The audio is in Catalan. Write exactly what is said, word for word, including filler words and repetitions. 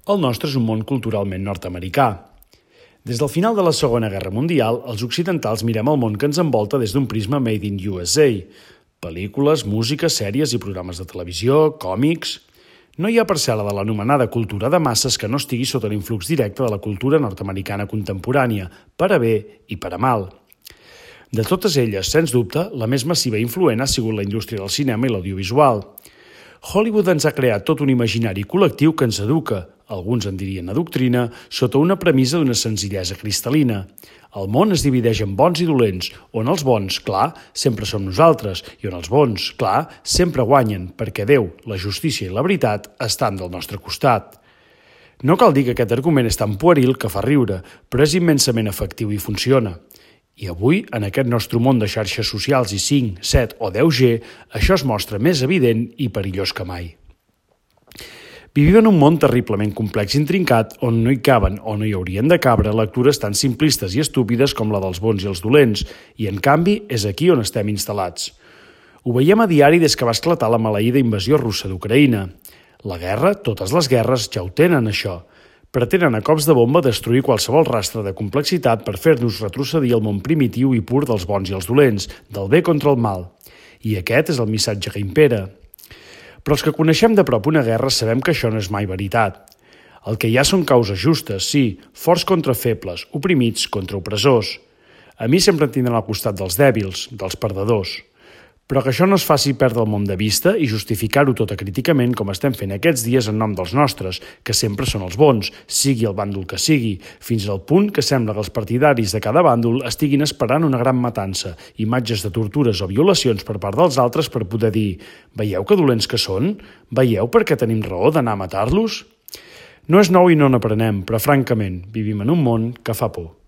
El nostre és un món culturalment nord-americà. Des del final de la Segona Guerra Mundial, els occidentals mirem el món que ens envolta des d'un prisma made in U S A. Pel·lícules, música, sèries i programes de televisió, còmics... No hi ha parcel·la de l'anomenada cultura de masses que no estigui sota l'influx directe de la cultura nord-americana contemporània, per a bé i per a mal. De totes elles, sens dubte, la més massiva i influent ha sigut la indústria del cinema i l'audiovisual. Hollywood ens ha creat tot un imaginari col·lectiu que ens educa, alguns en dirien adoctrina, sota una premissa d'una senzillesa cristal·lina. El món es divideix en bons i dolents, on els bons, clar, sempre som nosaltres, i on els bons, clar, sempre guanyen, perquè Déu, la justícia i la veritat estan del nostre costat. No cal dir que aquest argument és tan pueril que fa riure, però és immensament efectiu i funciona. I avui, en aquest nostre món de xarxes socials i cinc, set o deu G, això es mostra més evident i perillós que mai. Vivim en un món terriblement complex i intrincat on no hi caben o no hi haurien de cabre lectures tan simplistes i estúpides com la dels bons i els dolents, i en canvi és aquí on estem instal·lats. Ho veiem a diari des que va esclatar la maleïda invasió russa d'Ucraïna. La guerra, totes les guerres, ja ho tenen això. Pretenen a cops de bomba destruir qualsevol rastre de complexitat per fer-nos retrocedir al món primitiu i pur dels bons i els dolents, del bé contra el mal. I aquest és el missatge que impera. Però els que coneixem de prop una guerra sabem que això no és mai veritat. El que hi ha són causes justes, sí, forts contra febles, oprimits contra opressors. A mi sempre em tindran al costat dels dèbils, dels perdedors. Però que això no es faci perdre el món de vista i justificar-ho tot acríticament com estem fent aquests dies en nom dels nostres, que sempre són els bons, sigui el bàndol que sigui, fins al punt que sembla que els partidaris de cada bàndol estiguin esperant una gran matança, imatges de tortures o violacions per part dels altres per poder dir «Veieu que dolents que són? Veieu per què tenim raó d'anar a matar-los?» No és nou i no n'aprenem, però francament vivim en un món que fa por.